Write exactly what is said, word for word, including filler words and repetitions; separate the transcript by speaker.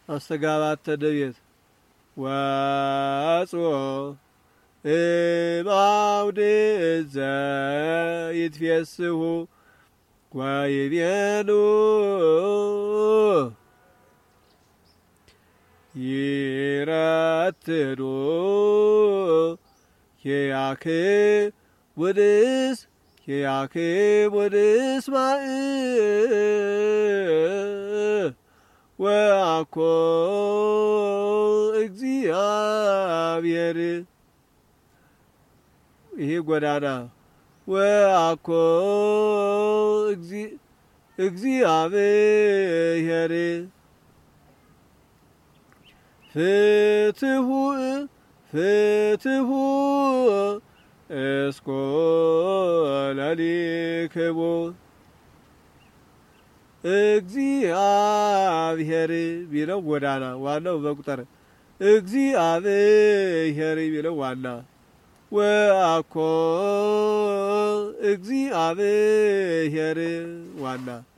Speaker 1: አስተጋባት ተደቤት ወጽኦ እምአውድ ዘይትፌስሑ ወይቤሉ ይረትዱ ኪያክ ወድስ ኪያክ ወድስ ማእ ወአኮ እግዚአብሔር ይሄ ጎዳና ወአኮ እግዚአብሔር ፍትሑ ፍትሑ እስኮ ለሊክቡ እግዚአብሔር ቢለው ጎዳና ዋናው በቁጥር እግዚአብሔር ቢለው ዋና ወአኮ እግዚአብሔር ዋና